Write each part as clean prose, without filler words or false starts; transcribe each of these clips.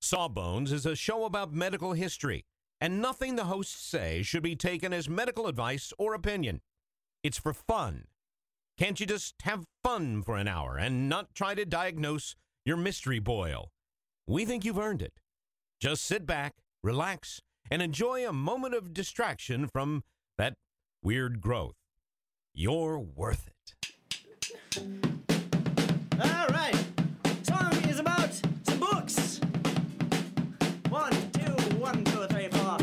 Sawbones is a show about medical history, and nothing the hosts say should be taken as medical advice or opinion. It's for fun. Can't you just have fun for an hour and not try to diagnose your mystery boil? We think you've earned it. Just sit back, relax, and enjoy a moment of distraction from that weird growth. You're worth it. All right. Song is about some books. 1, 2, 1, 2, 3, 4.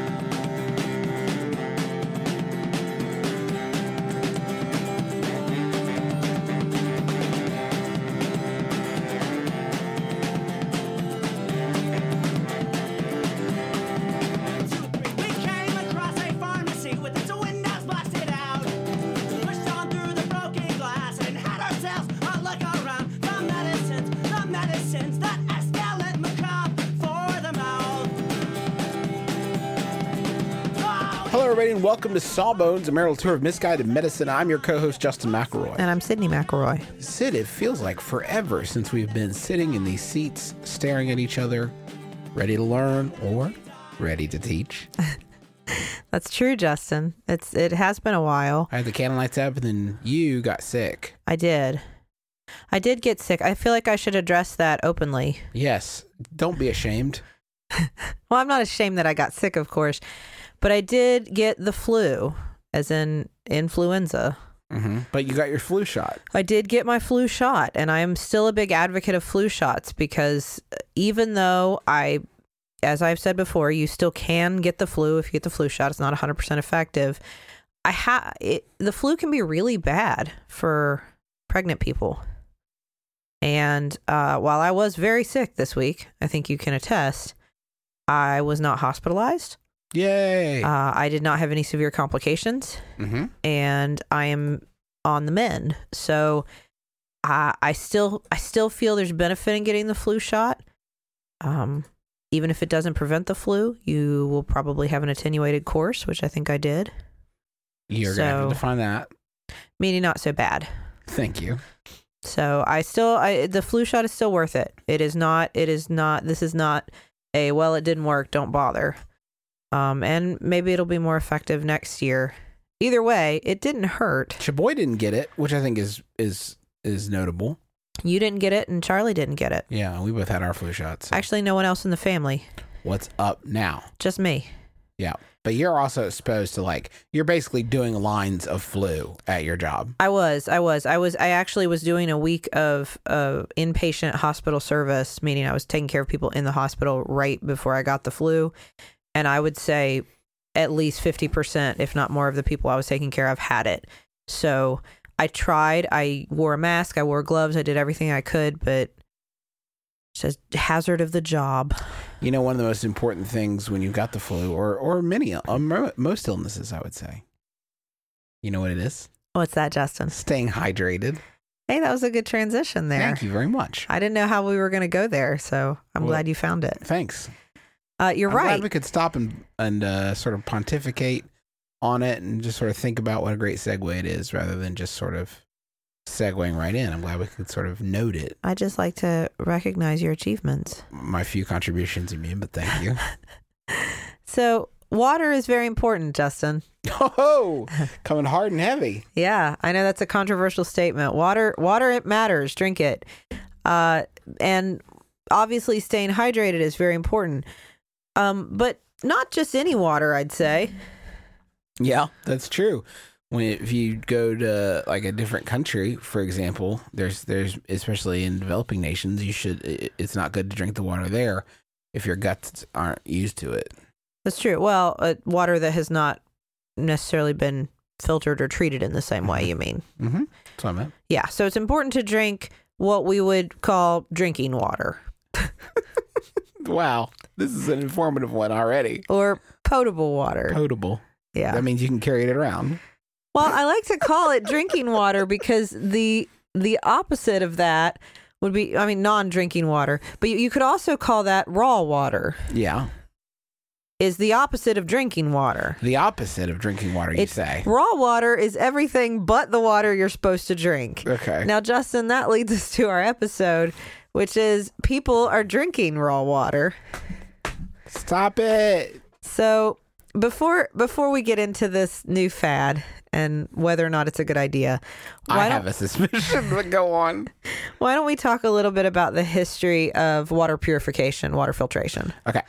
Hello, everybody, and welcome to Sawbones, a marital tour of misguided medicine. I'm your co-host, Justin McElroy. And I'm Sydney McElroy. Sid, it feels like forever since we've been sitting in these seats, staring at each other, ready to learn or ready to teach. That's true, Justin. It has been a while. I had the candle lights up, and then you got sick. I did get sick. I feel like I should address that openly. Yes, don't be ashamed. Well, I'm not ashamed that I got sick, of course. But I did get the flu, as in influenza. Mm-hmm. But you got your flu shot. I did get my flu shot, and I am still a big advocate of flu shots because even though as I've said before, you still can get the flu if you get the flu shot. It's not 100% effective. The flu can be really bad for pregnant people. And while I was very sick this week, I think you can attest, I was not hospitalized. Yay! I did not have any severe complications, and I am on the mend. So I still feel there's benefit in getting the flu shot. Even if it doesn't prevent the flu, you will probably have an attenuated course, which I think I did. You're going to have to define that. Meaning not so bad. Thank you. So the flu shot is still worth it. This is not a, well, it didn't work, don't bother. And maybe it'll be more effective next year. Either way, it didn't hurt. Chaboy didn't get it, which I think is notable. You didn't get it, and Charlie didn't get it. Yeah, we both had our flu shots. So. Actually, no one else in the family. What's up now? Just me. Yeah, but you're also supposed to you're basically doing lines of flu at your job. I actually was doing a week of inpatient hospital service, meaning I was taking care of people in the hospital right before I got the flu. And I would say at least 50%, if not more, of the people I was taking care of had it. So I tried. I wore a mask. I wore gloves. I did everything I could, but it's just hazard of the job. You know, one of the most important things when you've got the flu, or most illnesses, I would say. You know what it is? What's that, Justin? Staying hydrated. Hey, that was a good transition there. Thank you very much. I didn't know how we were going to go there, so I'm glad you found it. Thanks. You're right. I'm glad we could stop and sort of pontificate on it and just sort of think about what a great segue it is rather than just sort of segueing right in. I'm glad we could sort of note it. I just like to recognize your achievements. My few contributions, you mean, but thank you. So water is very important, Justin. Oh, coming hard and heavy. Yeah, I know that's a controversial statement. Water, it matters. Drink it. And obviously staying hydrated is very important. But not just any water, I'd say. Yeah, that's true. If you go to a different country, for example, there's especially in developing nations, it's not good to drink the water there if your guts aren't used to it. That's true. Well, water that has not necessarily been filtered or treated in the same way, you mean? Mm-hmm. That's what I meant. Yeah, so it's important to drink what we would call drinking water. Wow, this is an informative one already. Or potable water. Potable. Yeah. That means you can carry it around. Well, I like to call it drinking water because the opposite of that would be, non-drinking water. But you could also call that raw water. Yeah. Is the opposite of drinking water. The opposite of drinking water, you say. Raw water is everything but the water you're supposed to drink. Okay. Now, Justin, that leads us to our episode which is people are drinking raw water. Stop it. So before we get into this new fad and whether or not it's a good idea, I have a suspicion, but go on. Why don't we talk a little bit about the history of water purification, water filtration? Okay.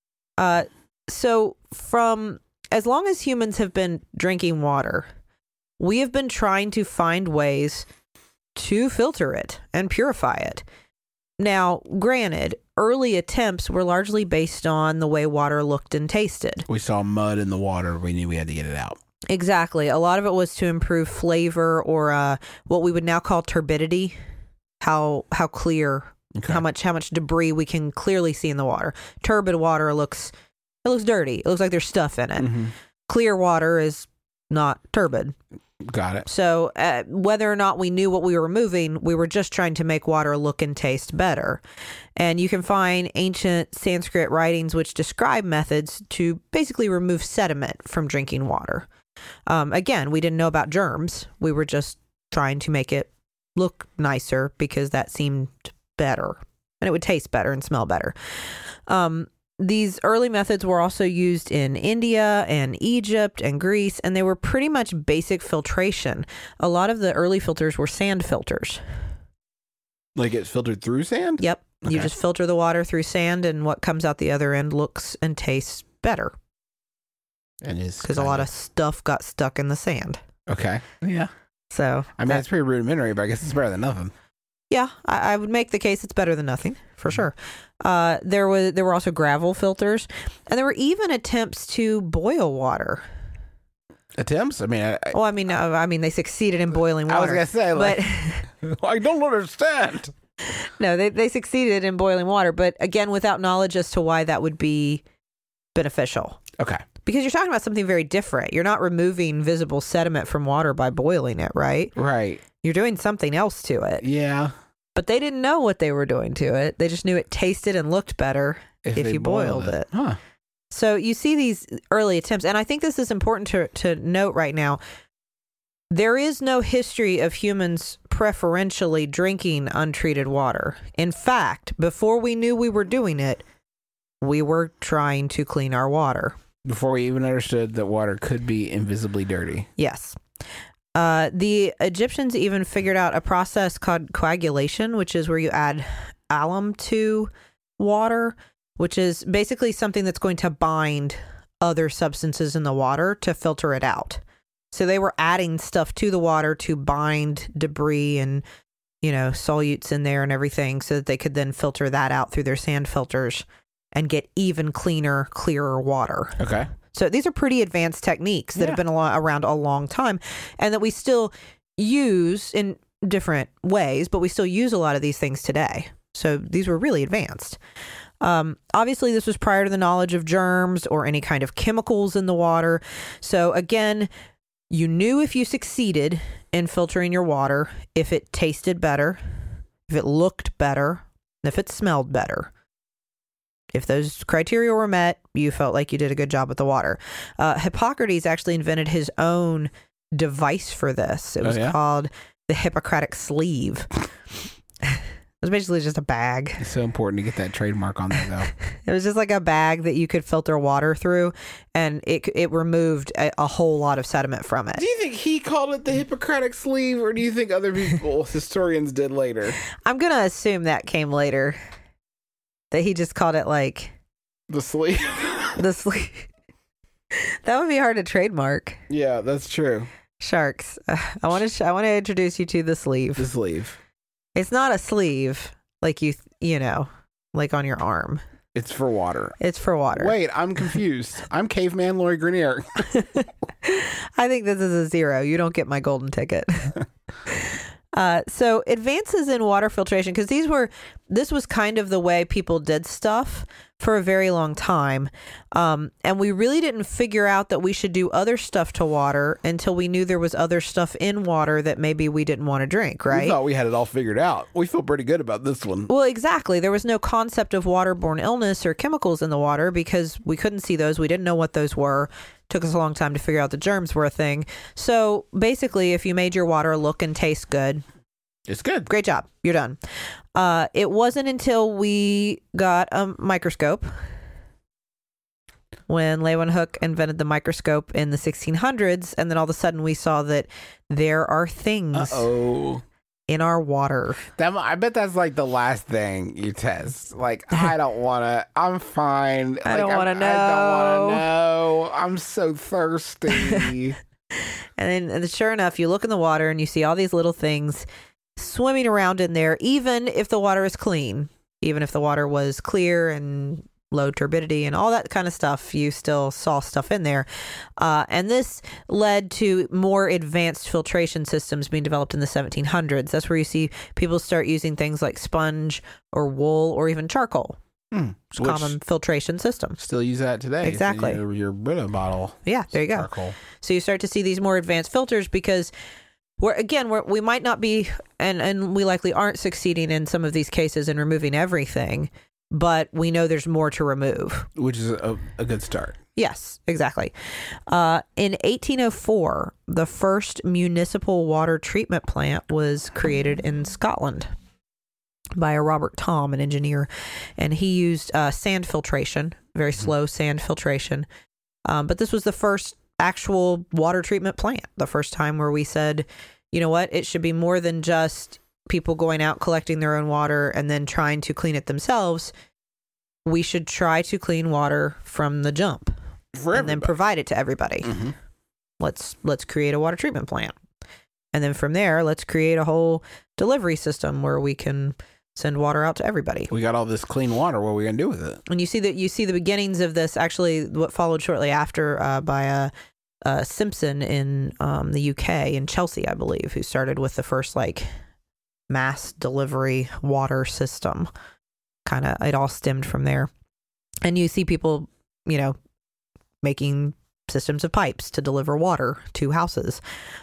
So from as long as humans have been drinking water, we have been trying to find ways to filter it and purify it. Now, granted, early attempts were largely based on the way water looked and tasted. We saw mud in the water. We knew we had to get it out. Exactly. A lot of it was to improve flavor or what we would now call turbidity, how clear, Okay. how much debris we can clearly see in the water. Turbid water looks dirty. It looks like there's stuff in it. Mm-hmm. Clear water is not turbid. Got it. So whether or not we knew what we were removing, we were just trying to make water look and taste better. And you can find ancient Sanskrit writings which describe methods to basically remove sediment from drinking water. Again, we didn't know about germs. We were just trying to make it look nicer because that seemed better and it would taste better and smell better. These early methods were also used in India and Egypt and Greece, and they were pretty much basic filtration. A lot of the early filters were sand filters. Like it's filtered through sand? Yep. Okay. You just filter the water through sand, and what comes out the other end looks and tastes better And is because a lot of stuff got stuck in the sand. Okay. Yeah. So, I mean, it's pretty rudimentary, but I guess it's better than nothing. yeah, I would make the case it's better than nothing for sure. There were also gravel filters, and there were even attempts to boil water. Attempts? I mean, I mean, they succeeded in boiling water. I was going to say, like, but I don't understand. no, they succeeded in boiling water, but again, without knowledge as to why that would be beneficial. Okay. Because you're talking about something very different. You're not removing visible sediment from water by boiling it, right? Right. You're doing something else to it. Yeah. But they didn't know what they were doing to it. They just knew it tasted and looked better if they you boiled it. Huh. So you see these early attempts, and I think this is important to note right now. There is no history of humans preferentially drinking untreated water. In fact, before we knew we were doing it, we were trying to clean our water. Before we even understood that water could be invisibly dirty. Yes. The Egyptians even figured out a process called coagulation, which is where you add alum to water, which is basically something that's going to bind other substances in the water to filter it out. So they were adding stuff to the water to bind debris and, solutes in there and everything so that they could then filter that out through their sand filters and get even cleaner, clearer water. Okay. So these are pretty advanced techniques that have been around a long time and that we still use in different ways, but we still use a lot of these things today. So these were really advanced. Obviously, this was prior to the knowledge of germs or any kind of chemicals in the water. So again, you knew if you succeeded in filtering your water, if it tasted better, if it looked better, if it smelled better. If those criteria were met, you felt like you did a good job with the water. Hippocrates actually invented his own device for this. It was called the Hippocratic sleeve. It was basically just a bag. It's so important to get that trademark on there, though. It was just like a bag that you could filter water through, and it removed a whole lot of sediment from it. Do you think he called it the Hippocratic sleeve, or do you think other people, historians, did later? I'm going to assume that came later. That he just called it like The sleeve. the sleeve. That would be hard to trademark. Yeah, that's true. Sharks. I want to introduce you to the sleeve. The sleeve. It's not a sleeve like like on your arm. It's for water. It's for water. Wait, I'm confused. I'm caveman Lori Grenier. I think this is a 0. You don't get my golden ticket. So advances in water filtration, because this was kind of the way people did stuff for a very long time. And we really didn't figure out that we should do other stuff to water until we knew there was other stuff in water that maybe we didn't want to drink, right? We thought we had it all figured out. We feel pretty good about this one. Well, exactly. There was no concept of waterborne illness or chemicals in the water because we couldn't see those. We didn't know what those were. Took us a long time to figure out the germs were a thing. So basically, if you made your water look and taste good, It's good. Great job. You're done. It wasn't until we got a microscope, when Leeuwenhoek invented the microscope in the 1600s, and then all of a sudden we saw that there are things in our water. I bet that's like the last thing you test. Like, I don't want to. I'm fine. I don't want to know. I don't want to know. I'm so thirsty. And then sure enough, you look in the water and you see all these little things swimming around in there, even if the water is clean, even if the water was clear and low turbidity and all that kind of stuff, you still saw stuff in there. And this led to more advanced filtration systems being developed in the 1700s. That's where you see people start using things like sponge or wool or even charcoal. It's a common filtration system. Still use that today. Exactly. Your Brita bottle. Yeah, there you go. Charcoal. So you start to see these more advanced filters because we might not be, and we likely aren't succeeding in some of these cases in removing everything, but we know there's more to remove. Which is a good start. Yes, exactly. In 1804, the first municipal water treatment plant was created in Scotland by a Robert Thom, an engineer, and he used sand filtration, very slow sand filtration. But this was the first actual water treatment plant, the first time where we said, you know what, it should be more than just people going out collecting their own water and then trying to clean it themselves. We should try to clean water from the jump and then provide it to everybody. Mm-hmm. Let's create a water treatment plant. And then from there, let's create a whole delivery system where we can send water out to everybody. We got all this clean water. What are we going to do with it? And you see the beginnings of this, actually what followed shortly after by Simpson in the UK, in Chelsea, I believe, who started with the first mass delivery water system. Kind of, it all stemmed from there. And you see people, making systems of pipes to deliver water to houses.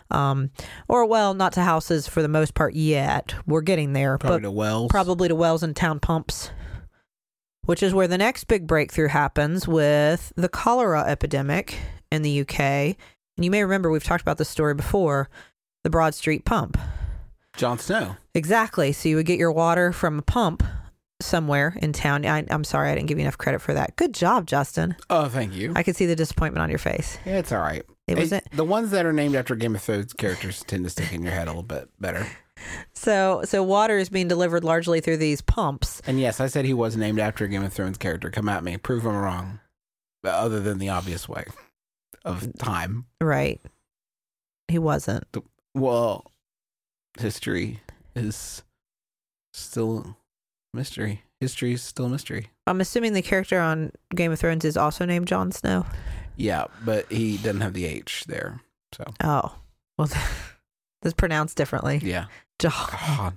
Not to houses for the most part yet. We're getting there. Probably to wells. Probably to wells and town pumps, which is where the next big breakthrough happens with the cholera epidemic in the UK. And you may remember we've talked about this story before, the Broad Street pump. Jon Snow. Exactly. So you would get your water from a pump somewhere in town. I'm sorry I didn't give you enough credit for that. Good job, Justin. Oh, thank you. I could see the disappointment on your face. Yeah, it's all right. The ones that are named after Game of Thrones characters tend to stick in your head a little bit better. So water is being delivered largely through these pumps. And yes, I said he was named after a Game of Thrones character. Come at me. Prove I'm wrong. Other than the obvious way of time. Right. He wasn't. Well, history is still mystery. History is still mystery. I'm assuming the character on Game of Thrones is also named Jon Snow. Yeah, but he doesn't have the H there. So. Oh, well, that's pronounced differently. Yeah. John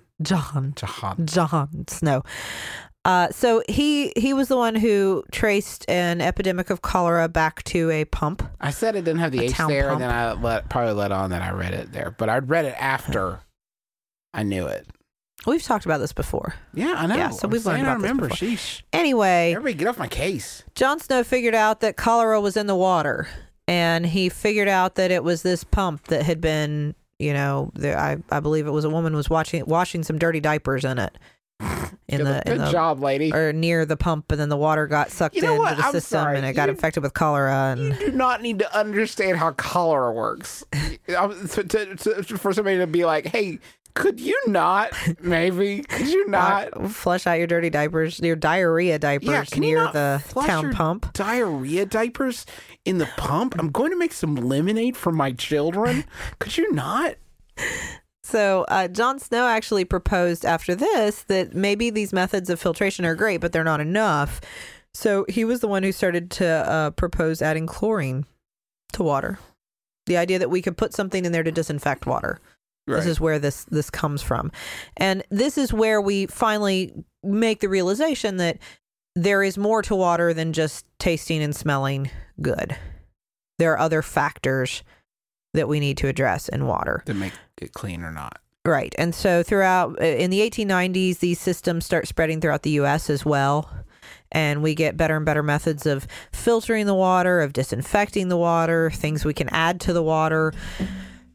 Snow. So he was the one who traced an epidemic of cholera back to a pump. I said it didn't have the H there, pump. and then I probably let on that I read it there. But I'd read it after I knew it. We've talked about this before. Yeah, I know. Yeah, so we've learned about this before. Sheesh. Anyway. Everybody get off my case. Jon Snow figured out that cholera was in the water. And he figured out that it was this pump that had been, I believe it was a woman was washing some dirty diapers in it. Good job, lady. Or near the pump, and then the water got sucked into the system, and it got infected with cholera. And you do not need to understand how cholera works for somebody to be like, "Hey, could you not? Maybe could you not flush out your dirty diapers, your diarrhea diapers near the town pump? Diarrhea diapers in the pump? I'm going to make some lemonade for my children. Could you not?" So Jon Snow actually proposed after this that maybe these methods of filtration are great, but they're not enough. So he was the one who started to propose adding chlorine to water. The idea that we could put something in there to disinfect water. Right. This is where this comes from. And this is where we finally make the realization that there is more to water than just tasting and smelling good. There are other factors that we need to address in water. To make it clean or not. Right. And so in the 1890s, these systems start spreading throughout the U.S. as well. And we get better and better methods of filtering the water, of disinfecting the water, things we can add to the water.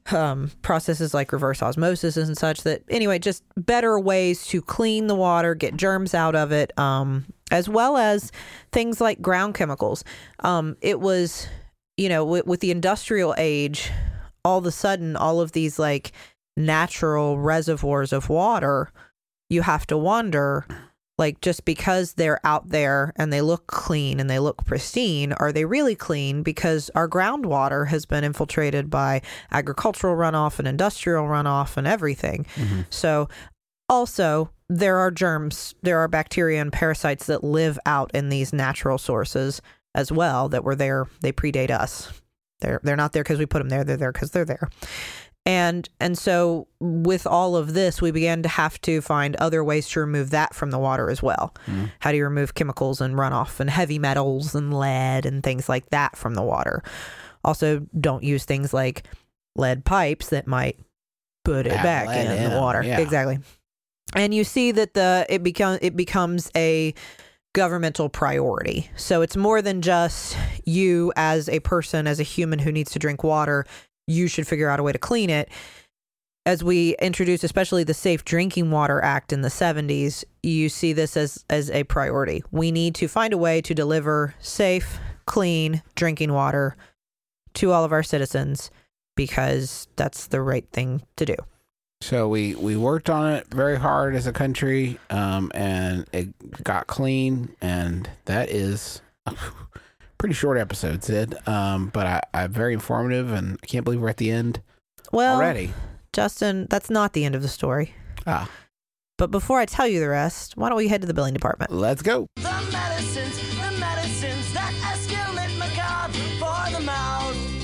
processes like reverse osmosis and such. That anyway, just better ways to clean the water, get germs out of it, as well as things like ground chemicals. It was, with the industrial age, all of a sudden, all of these like natural reservoirs of water, you have to wonder, like, just because they're out there and they look clean and they look pristine, are they really clean? Because our groundwater has been infiltrated by agricultural runoff and industrial runoff and everything. Mm-hmm. So also, there are germs, there are bacteria and parasites that live out in these natural sources as well that were there. They predate us. They're not there because we put them there. They're there because they're there. And so with all of this, we began to have to find other ways to remove that from the water as well. Mm-hmm. How do you remove chemicals and runoff and heavy metals and lead and things like that from the water? Also, don't use things like lead pipes that might put it back in the water. Yeah. Exactly. And you see that it becomes a governmental priority. So it's more than just you as a person, as a human who needs to drink water. You should figure out a way to clean it. As we introduced, especially the Safe Drinking Water Act in the 70s, you see this as a priority. We need to find a way to deliver safe, clean drinking water to all of our citizens because that's the right thing to do. So we worked on it very hard as a country, and it got clean, and that is a pretty short episode, Sid. But I'm very informative, and I can't believe we're at the end already. Justin, that's not the end of the story. But before I tell you the rest, why don't we head to the billing department? Let's go. The medicines that escalate macabre for the mouth.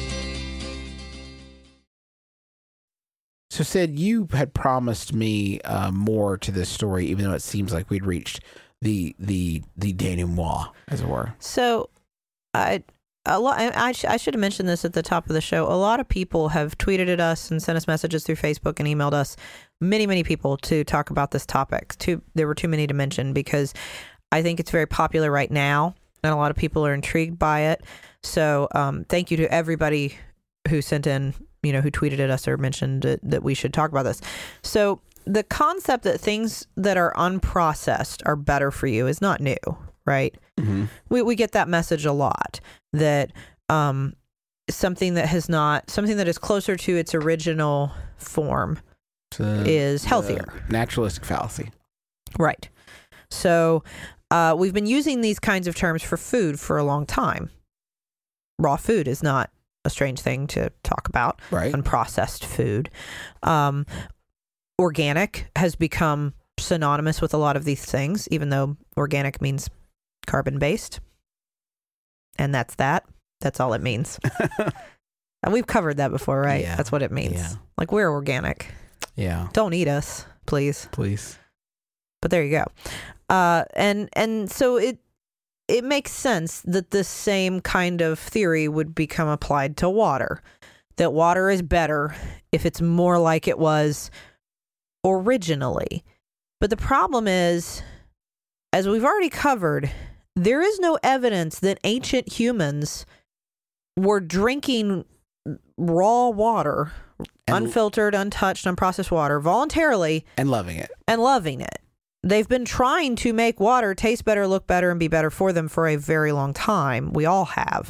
So, Sid, you had promised me more to this story, even though it seems like we'd reached the denouement, as it were. So, I should have mentioned this at the top of the show. A lot of people have tweeted at us and sent us messages through Facebook and emailed us, many people, to talk about this topic. There were too many to mention because I think it's very popular right now, and a lot of people are intrigued by it. So, thank you to everybody who sent in, who tweeted at us or mentioned that we should talk about this. So the concept that things that are unprocessed are better for you is not new, right? Mm-hmm. We get that message a lot, that something that is closer to its original form is healthier. Naturalistic fallacy. Right. So we've been using these kinds of terms for food for a long time. Raw food is not a strange thing to talk about. Right. Unprocessed food. Organic has become synonymous with a lot of these things, even though organic means carbon-based. And that's all it means. And we've covered that before, right? Yeah. That's what it means. Yeah. Like, we're organic. Yeah. Don't eat us, please. Please. But there you go. And so it makes sense that the same kind of theory would become applied to water. That water is better if it's more like it was originally. But the problem is, as we've already covered, there is no evidence that ancient humans were drinking raw water, unfiltered, untouched, unprocessed water voluntarily. And loving it. They've been trying to make water taste better, look better, and be better for them for a very long time. We all have.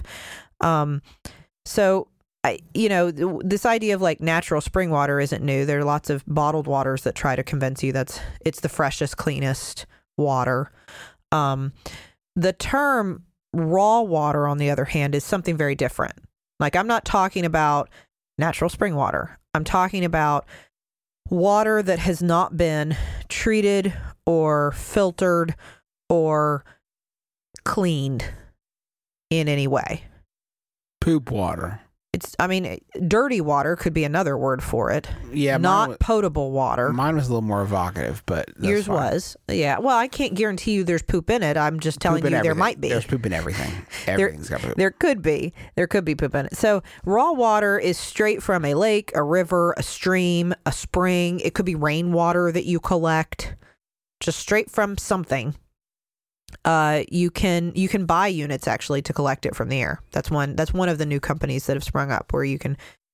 So, this idea of like natural spring water isn't new. There are lots of bottled waters that try to convince you it's the freshest, cleanest water. The term raw water, on the other hand, is something very different. Like, I'm not talking about natural spring water. I'm talking about water that has not been treated or filtered or cleaned in any way. Poop water. Dirty water could be another word for it. Yeah. Not potable water. Mine was a little more evocative, but yours was. Yeah. Well, I can't guarantee you there's poop in it. I'm just telling you there might be. There's poop in everything. Everything's got poop. There could be. There could be poop in it. So raw water is straight from a lake, a river, a stream, a spring. It could be rainwater that you collect, just straight from something. You can buy units actually to collect it from the air. That's one of the new companies that have sprung up where you can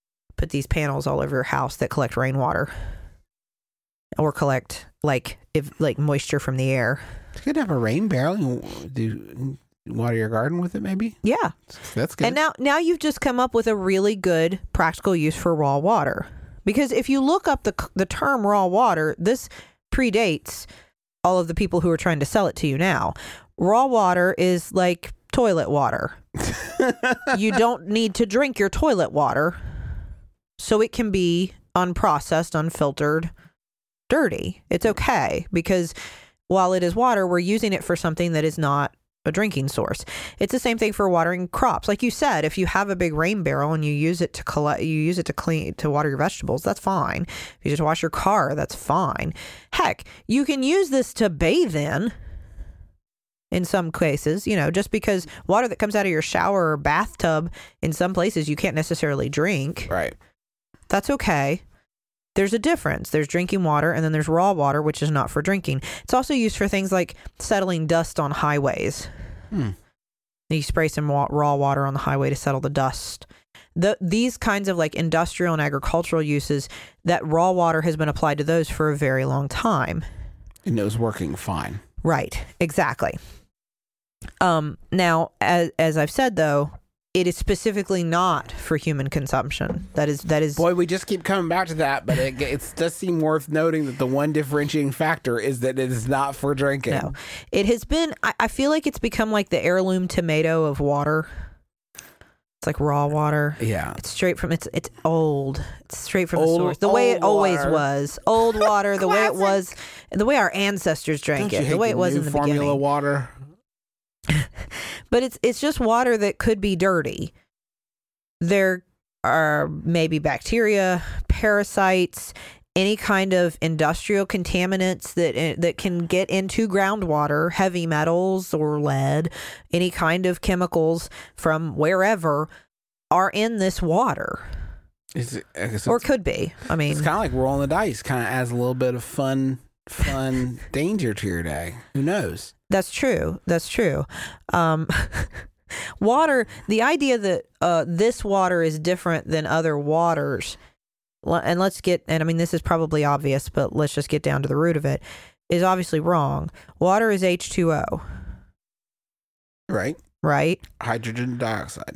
put these panels all over your house that collect rainwater or collect like moisture from the air. It's good to have a rain barrel. You water your garden with it, maybe. Yeah, that's good. And now you've just come up with a really good practical use for raw water. Because if you look up the term raw water, this predates all of the people who are trying to sell it to you now. Raw water is like toilet water. You don't need to drink your toilet water, so it can be unprocessed, unfiltered, dirty. It's okay, because while it is water, we're using it for something that is not a drinking source. It's the same thing for watering crops. Like you said, if you have a big rain barrel and you use it to water your vegetables, that's fine. If you just wash your car, that's fine. Heck, you can use this to bathe in some cases, just because water that comes out of your shower or bathtub, in some places you can't necessarily drink. Right. That's okay. There's a difference. There's drinking water, and then there's raw water, which is not for drinking. It's also used for things like settling dust on highways. You spray some raw water on the highway to settle the dust. These kinds of like industrial and agricultural uses, that raw water has been applied to those for a very long time. And it was working fine. Right. Exactly. Now, as I've said, though, it is specifically not for human consumption. That is. Boy, we just keep coming back to that, but it does seem worth noting that the one differentiating factor is that it is not for drinking. No, it has been. I feel like it's become like the heirloom tomato of water. It's like raw water. Yeah, it's straight from it's old. It's straight from the source. The way it always was. Old water. The way it was. The way our ancestors drank it. The way it was in the beginning. Formula water. But it's just water that could be dirty. There are maybe bacteria, parasites, any kind of industrial contaminants that can get into groundwater, heavy metals or lead, any kind of chemicals from wherever are in this water. Or could be. I mean, it's kind of like rolling the dice. Kind of adds a little bit of fun danger to your day. Who knows? That's true. Water, the idea that this water is different than other waters, and I mean, this is probably obvious, but let's just get down to the root of it, is obviously wrong. Water is H2O. Right. Right? Hydrogen dioxide.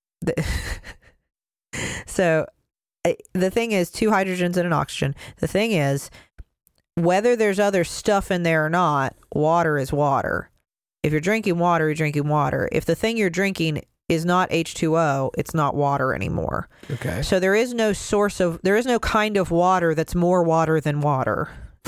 So the thing is, 2 hydrogens and an oxygen. The thing is, whether there's other stuff in there or not, water is water. If you're drinking water, you're drinking water. If the thing you're drinking is not H2O, it's not water anymore. Okay. So there is no kind of water that's more water than water.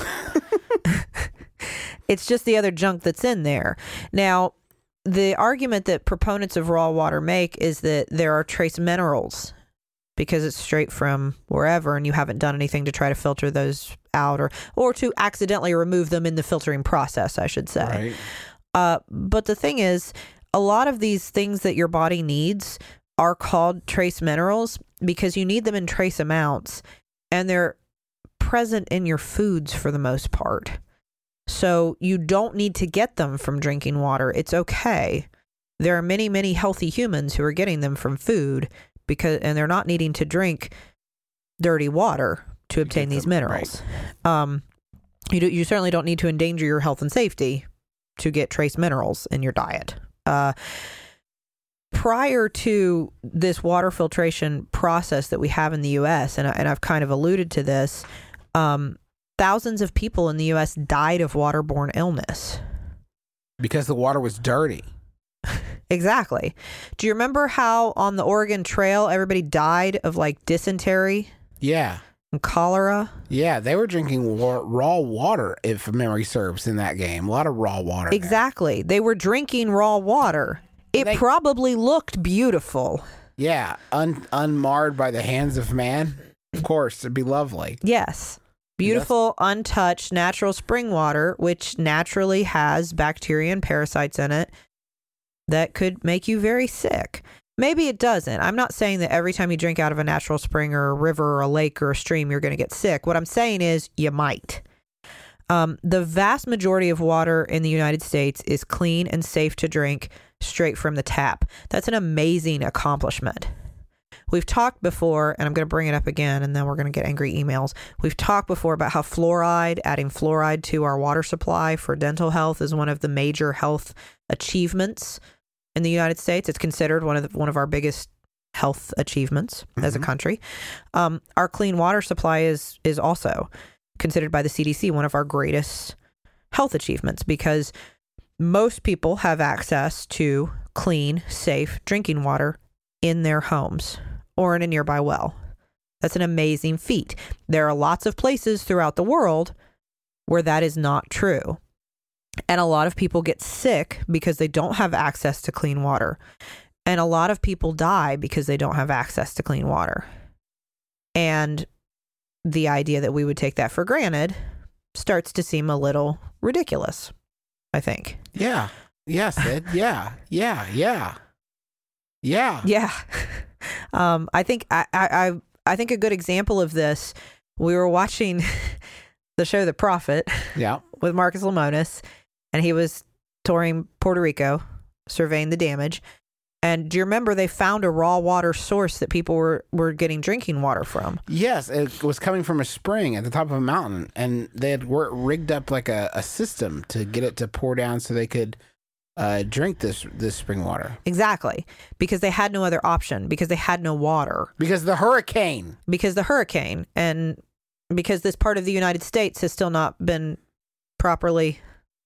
It's just the other junk that's in there. Now, the argument that proponents of raw water make is that there are trace minerals because it's straight from wherever and you haven't done anything to try to filter those out or to accidentally remove them in the filtering process, I should say. Right. But the thing is, a lot of these things that your body needs are called trace minerals because you need them in trace amounts and they're present in your foods for the most part. So you don't need to get them from drinking water. It's okay. There are many, many healthy humans who are getting them from food and they're not needing to drink dirty water to obtain these minerals. Right. You certainly don't need to endanger your health and safety to get trace minerals in your diet. Prior to this water filtration process that we have in the U.S., and I've kind of alluded to this, thousands of people in the U.S. died of waterborne illness. Because the water was dirty. Exactly. Do you remember how on the Oregon Trail everybody died of like dysentery? Yeah. And cholera? Yeah, they were drinking raw water, if memory serves, in that game. A lot of raw water. Exactly. They were drinking raw water. It probably looked beautiful. Yeah, unmarred by the hands of man. Of course, it'd be lovely. Yes. Beautiful, untouched, natural spring water, which naturally has bacteria and parasites in it that could make you very sick. Maybe it doesn't. I'm not saying that every time you drink out of a natural spring or a river or a lake or a stream, you're going to get sick. What I'm saying is you might. The vast majority of water in the United States is clean and safe to drink straight from the tap. That's an amazing accomplishment. we've talked before, and I'm going to bring it up again, and then we're going to get angry emails. We've talked before about how adding fluoride to our water supply for dental health is one of the major health achievements in the United States. It's considered one of our biggest health achievements as a country. Our clean water supply is also considered by the CDC one of our greatest health achievements, because most people have access to clean, safe drinking water in their homes or in a nearby well. That's an amazing feat. There are lots of places throughout the world where that is not true. And a lot of people get sick because they don't have access to clean water. And a lot of people die because they don't have access to clean water. And the idea that we would take that for granted starts to seem a little ridiculous, I think. Yeah. Yeah, Sid. Yeah. Yeah. Yeah. Yeah. Yeah. I think I think a good example of this, we were watching the show The Prophet Yeah. with Marcus Lemonis, and he was touring Puerto Rico, surveying the damage. And do you remember they found a raw water source that people were getting drinking water from? Yes, it was coming from a spring at the top of a mountain, and they had rigged up like a system to get it to pour down so they could drink this spring water. Exactly. Because they had no other option, because they had no water. Because the hurricane. And because this part of the United States has still not been properly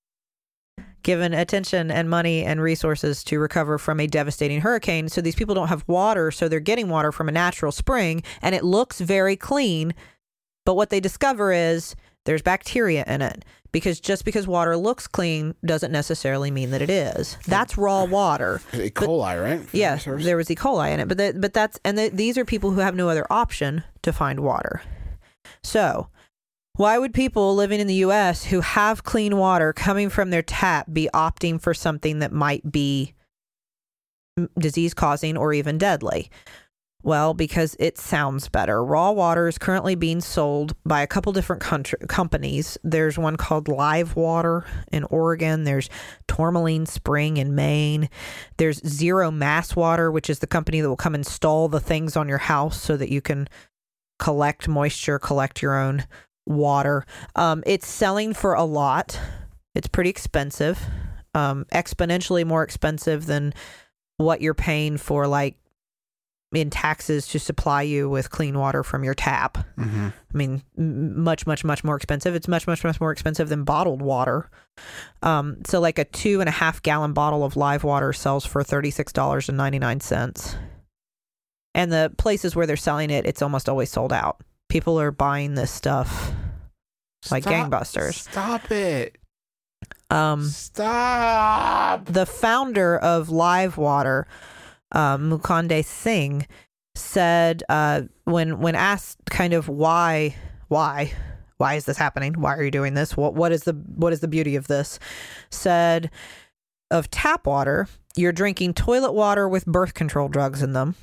given attention and money and resources to recover from a devastating hurricane. So these people don't have water, so they're getting water from a natural spring, and it looks very clean. But what they discover is there's bacteria in it, because just because water looks clean doesn't necessarily mean that it is. That's raw water. E. coli, right? Yes, there was E. coli in it. These are people who have no other option to find water. So why would people living in the U.S. who have clean water coming from their tap be opting for something that might be disease-causing or even deadly? Well, because it sounds better. Raw water is currently being sold by a couple different companies. There's one called Live Water in Oregon. There's Tourmaline Spring in Maine. There's Zero Mass Water, which is the company that will come install the things on your house so that you can collect moisture, collect your own water. It's selling for a lot. It's pretty expensive, exponentially more expensive than what you're paying for, like, in taxes to supply you with clean water from your tap. Mm-hmm. I mean, much, much, much more expensive. It's much, much, much more expensive than bottled water. So like a 2.5 gallon bottle of Live Water sells for $36.99. And the places where they're selling it, it's almost always sold out. People are buying this stuff like gangbusters. Stop it. Stop. The founder of Live Water, Mukande Singh, said when asked kind of why is this happening? Why are you doing this? What is the beauty of this? Said of tap water, you're drinking toilet water with birth control drugs in them.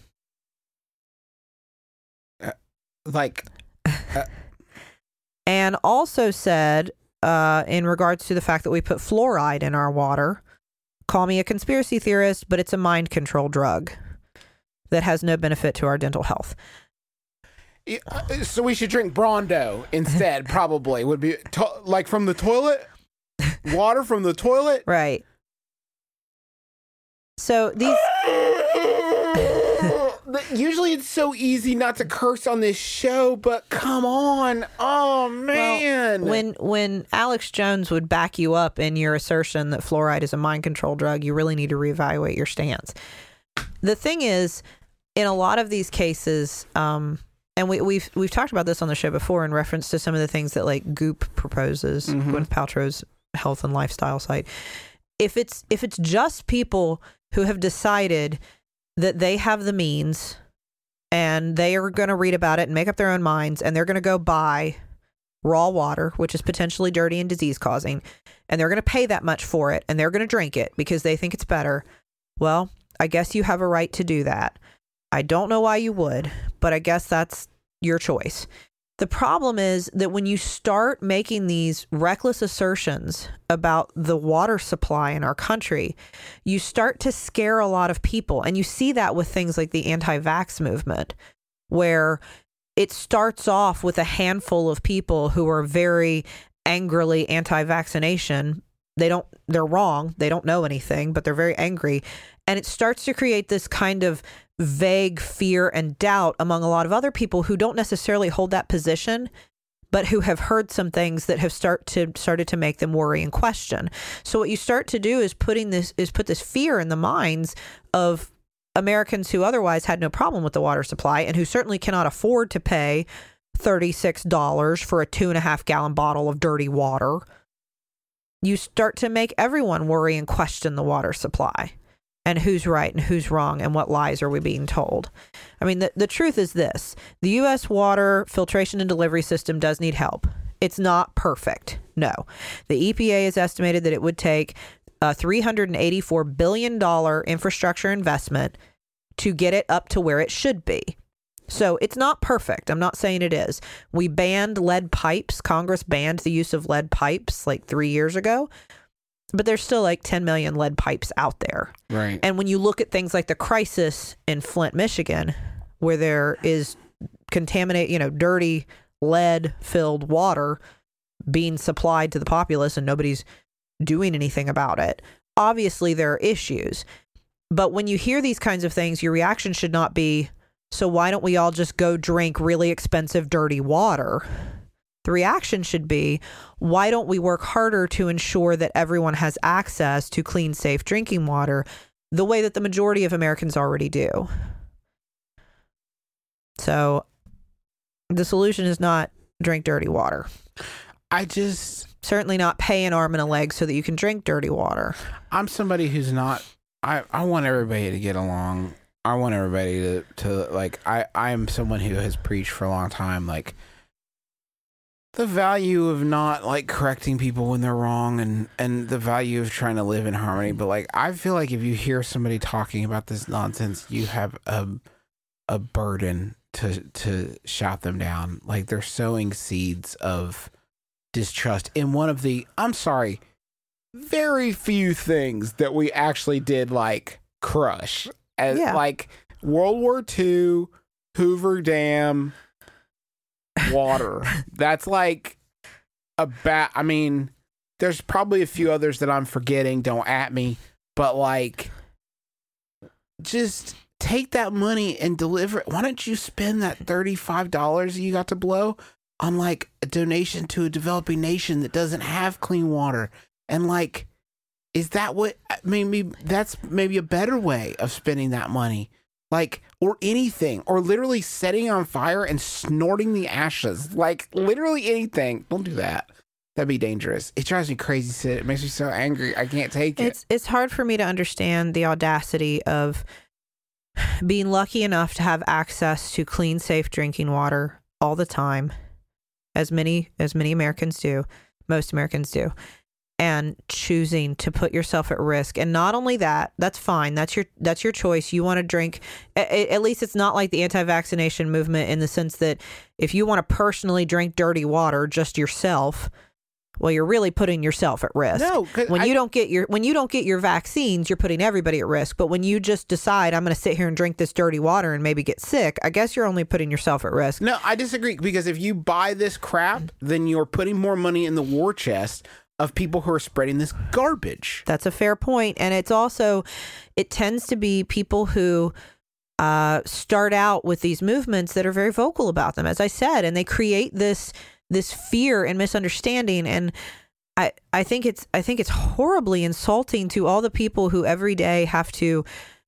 And also said, in regards to the fact that we put fluoride in our water, call me a conspiracy theorist, but it's a mind control drug that has no benefit to our dental health. So we should drink Brawndo instead, probably. Would be like from the toilet? Water from the toilet? Right. So these... Usually it's so easy not to curse on this show, but come on. Oh, man. Well, when Alex Jones would back you up in your assertion that fluoride is a mind control drug, you really need to reevaluate your stance. The thing is, in a lot of these cases, and we've talked about this on the show before in reference to some of the things that like Goop proposes, Gwyneth Paltrow's health and lifestyle site. If it's just people who have decided that they have the means and they are going to read about it and make up their own minds, and they're going to go buy raw water, which is potentially dirty and disease causing, and they're going to pay that much for it, and they're going to drink it because they think it's better. Well, I guess you have a right to do that. I don't know why you would, but I guess that's your choice. The problem is that when you start making these reckless assertions about the water supply in our country, you start to scare a lot of people. And you see that with things like the anti-vax movement, where it starts off with a handful of people who are very angrily anti-vaccination. They're wrong. They don't know anything, but they're very angry. And it starts to create this kind of vague fear and doubt among a lot of other people who don't necessarily hold that position, but who have heard some things that have started to make them worry and question. So what you start to do is put this fear in the minds of Americans who otherwise had no problem with the water supply and who certainly cannot afford to pay $36 for a 2.5 gallon bottle of dirty water. You start to make everyone worry and question the water supply and who's right and who's wrong and what lies are we being told. I mean, the truth is this. The U.S. water filtration and delivery system does need help. It's not perfect. No. The EPA has estimated that it would take a $384 billion infrastructure investment to get it up to where it should be. So it's not perfect. I'm not saying it is. We banned lead pipes. Congress banned the use of lead pipes like 3 years ago. But there's still like 10 million lead pipes out there. Right. And when you look at things like the crisis in Flint, Michigan, where there is dirty lead-filled water being supplied to the populace and nobody's doing anything about it, obviously there are issues. But when you hear these kinds of things, your reaction should not be, so why don't we all just go drink really expensive, dirty water? The reaction should be, why don't we work harder to ensure that everyone has access to clean, safe drinking water the way that the majority of Americans already do? So the solution is not drink dirty water. Certainly not pay an arm and a leg so that you can drink dirty water. I'm somebody who's not, I want everybody to get along. I want everybody to like, I am someone who has preached for a long time, like, the value of not like correcting people when they're wrong and the value of trying to live in harmony. But like, I feel like if you hear somebody talking about this nonsense, you have a burden to shout them down. Like they're sowing seeds of distrust in one of the, I'm sorry, very few things that we actually did like crush as like World War II, Hoover Dam, water. That's like I mean, there's probably a few others that I'm forgetting, don't at me, but like just take that money and deliver it. Why don't you spend that $35 you got to blow on like a donation to a developing nation that doesn't have clean water? And like, is that what, maybe that's maybe a better way of spending that money? Like, or anything, or literally setting it on fire and snorting the ashes. Like, literally anything. Don't do that. That'd be dangerous. It drives me crazy, Sid. It makes me so angry. I can't take it. It's hard for me to understand the audacity of being lucky enough to have access to clean, safe drinking water all the time, as many Americans do, most Americans do, and choosing to put yourself at risk. And not only that, that's fine. That's your choice. You want to drink, at least it's not like the anti-vaccination movement in the sense that if you want to personally drink dirty water just yourself, well, you're really putting yourself at risk. No, when you don't get your vaccines, you're putting everybody at risk. But when you just decide, I'm going to sit here and drink this dirty water and maybe get sick, I guess you're only putting yourself at risk. No, I disagree, because if you buy this crap, then you're putting more money in the war chest of people who are spreading this garbage. That's a fair point. And it's also, it tends to be people who start out with these movements that are very vocal about them, as I said, and they create this fear and misunderstanding. And I think it's horribly insulting to all the people who every day have to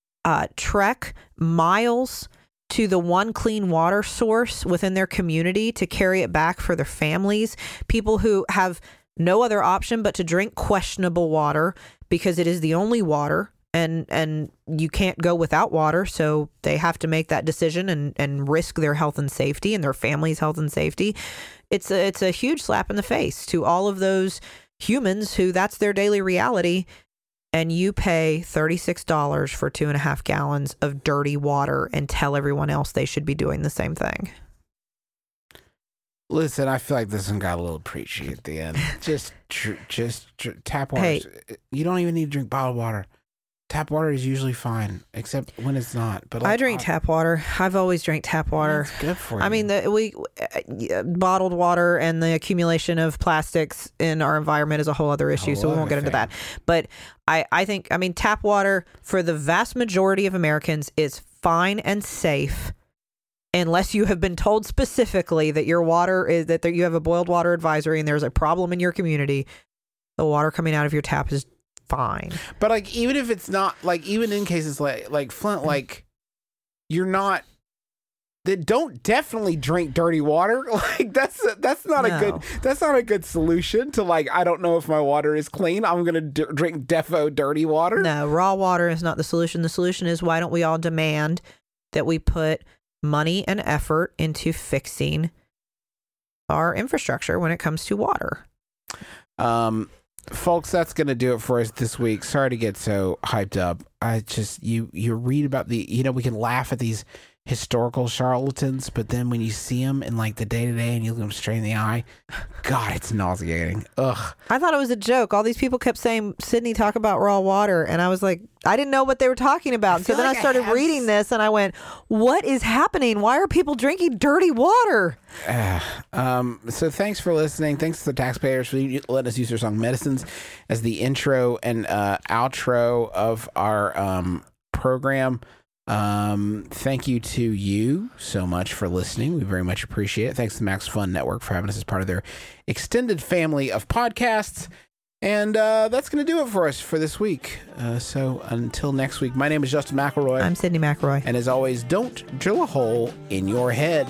trek miles to the one clean water source within their community to carry it back for their families. People who have no other option but to drink questionable water because it is the only water, and you can't go without water, so they have to make that decision and risk their health and safety and their family's health and safety. It's a huge slap in the face to all of those humans who that's their daily reality, and you pay $36 for 2.5 gallons of dirty water and tell everyone else they should be doing the same thing. Listen, I feel like this one got a little preachy at the end. Just tap water. Hey. You don't even need to drink bottled water. Tap water is usually fine, except when it's not. But I drink tap water. I've always drank tap water. It's good for you. I mean, bottled water and the accumulation of plastics in our environment is a whole other issue, so we won't get into that. But I think, tap water for the vast majority of Americans is fine and safe, unless you have been told specifically that your water is that you have a boiled water advisory and there's a problem in your community. The water coming out of your tap is fine. But like, even if it's not, like, even in cases like Flint, like, you're not, that don't definitely drink dirty water. Like, that's not a good solution to, like, I don't know if my water is clean, I'm gonna drink defo dirty water. No, raw water is not the solution. The solution is, why don't we all demand that we put money and effort into fixing our infrastructure when it comes to water? Folks, that's going to do it for us this week. Sorry to get so hyped up. I just, you read about we can laugh at these historical charlatans, but then when you see them in like the day-to-day and you look them straight in the eye, God, it's nauseating. Ugh. I thought it was a joke. All these people kept saying, Sydney, talk about raw water. And I was like, I didn't know what they were talking about. So then I started reading this and I went, what is happening? Why are people drinking dirty water? So thanks for listening. Thanks to the taxpayers for letting us use their song Medicines as the intro and outro of our program. Thank you to you so much for listening. We very much appreciate it. Thanks to the Max Fun Network for having us as part of their extended family of podcasts. And that's going to do it for us for this week. So until next week, my name is Justin McElroy. I'm Sydney McElroy. And as always, don't drill a hole in your head.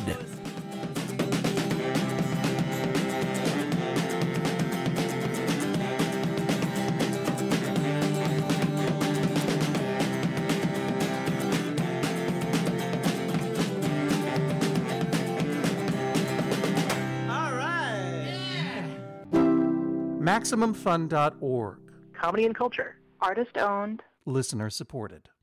MaximumFun.org. Comedy and culture. Artist owned. Listener supported.